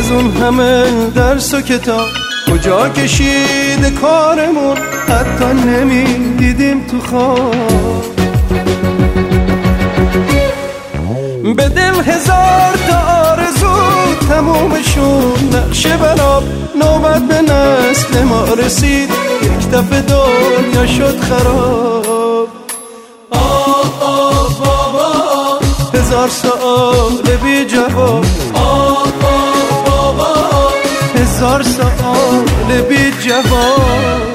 از اون همه درس و کتاب کجا کشیده کارمون، حتی نمیدیدیم تو خواب. به دل هزار تا آرزو تمومشون نقشه براب، نوبت به نسل ما رسید یک دفعه دنیا شد خراب. آه آه بابا هزار سوال بی جواب، آه آه بابا هزار سوال بی جواب.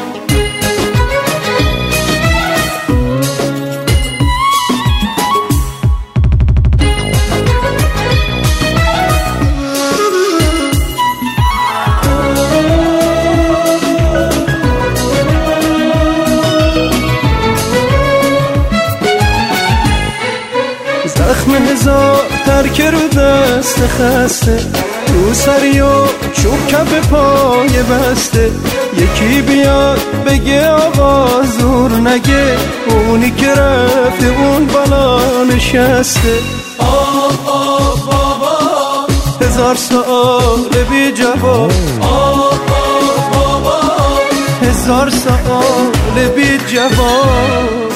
زخم هزار ترک رو دست خسته، رو سری و چوب کف پای بسته. یکی بیاد بگه آقا زور نگه، اونی که رفته اون بالا نشسته. آه آه بابا هزار سوال بی جواب، آه آه بابا هزار سوال بی جواب.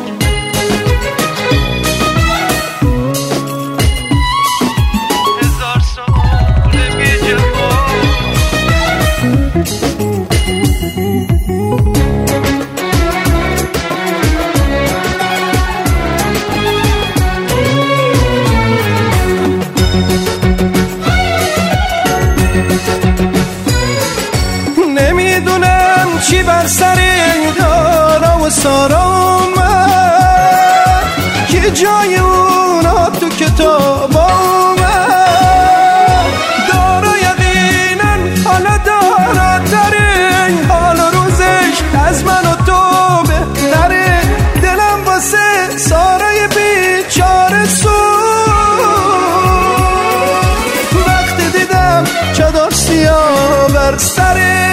نمیدونم چی بر سر دارا و سارا اومد که جای اونا تو کتاب اومد. دارا یقینا حالا دارا داره، حالا روزش از من و تو بهتره. دلم واسه سارای بیچاره سوخت وقتی دیدم چادر سیاه بر سره.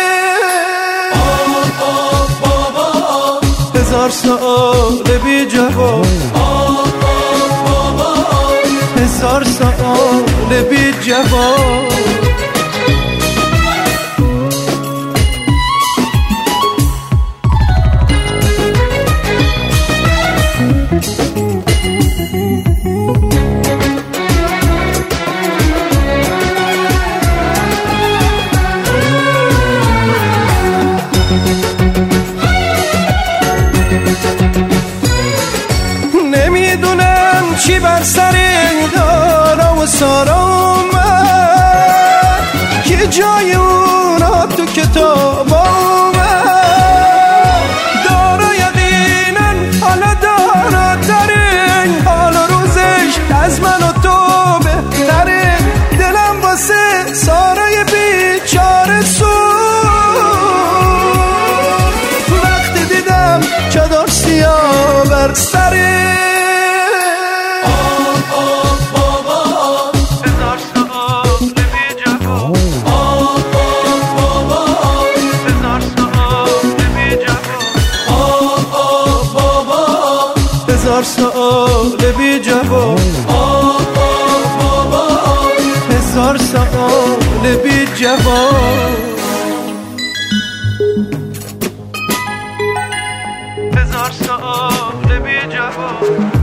هزار سوال بی جواب، آه آه بابا هزار سوال بی جواب. نمیدونم چی بر سر دارا و سارا اومد که جای اونا تو کتاب اومد. دارا یقینا حالا دارا داره، حالا روزش از من و تو بهتره. دلم واسه سارای بیچاره سوخت وقتی دیدم چادر سیاه بر سره. هزار سوال بی جواب، آه آه بابا هزار سوال بی جواب. هزار سوال بی جواب.